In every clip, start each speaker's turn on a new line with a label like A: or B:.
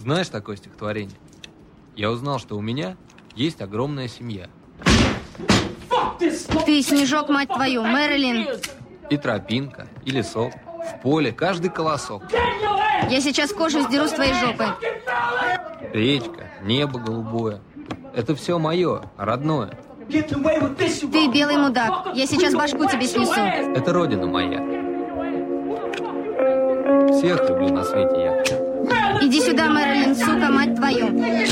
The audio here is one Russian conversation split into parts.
A: Знаешь такое стихотворение? Я узнал, что у меня есть огромная семья.
B: Ты снежок, мать твою, Мэрилин.
A: И тропинка, и лесок. В поле каждый колосок.
B: Я сейчас кожу сдеру с твоей жопы.
A: Речка, небо голубое. Это все мое, родное.
B: Ты белый мудак. Я сейчас башку тебе снесу.
A: Это родина моя. Всех люблю на свете я.
B: Иди сюда, Мэрилин, сука, мать твою.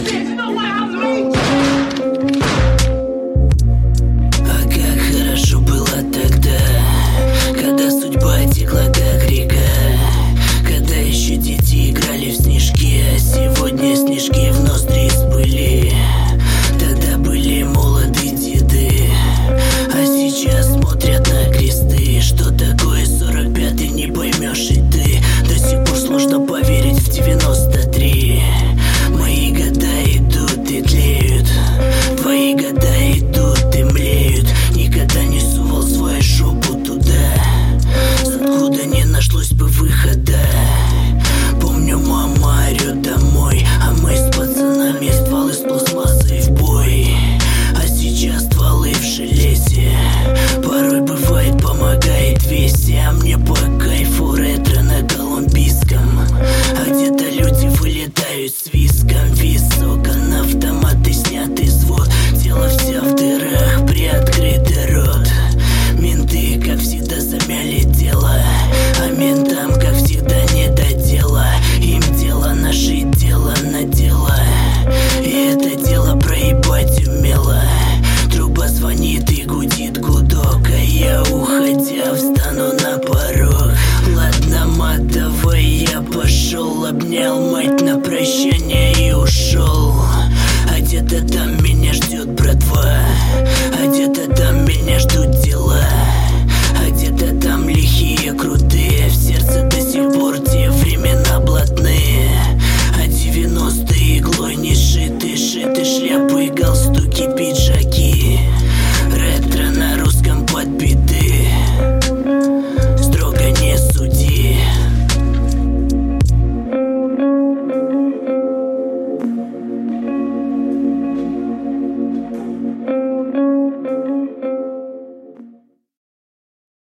C: А как хорошо было тогда, когда судьба текла как река, когда еще дети играли в снежки, а сегодня снежки в ноздри сбыли. Тогда были молоды деды, а сейчас смотрят на кресты. Что такое 45-й, не поймешь и ты. До сих пор сложно поверить в 93. Мои года идут и тлеют, твои года идут и млеют. Никогда не сувал свою жопу туда, откуда не нашлось бы выхода. Помню, мама орет домой, а мы с пацанами стволы с пластмассой в бой. А сейчас стволы в железе, порой бывает помогает весе. А мне по кайфу ретро на колумбийском, а где-то люди вылетают с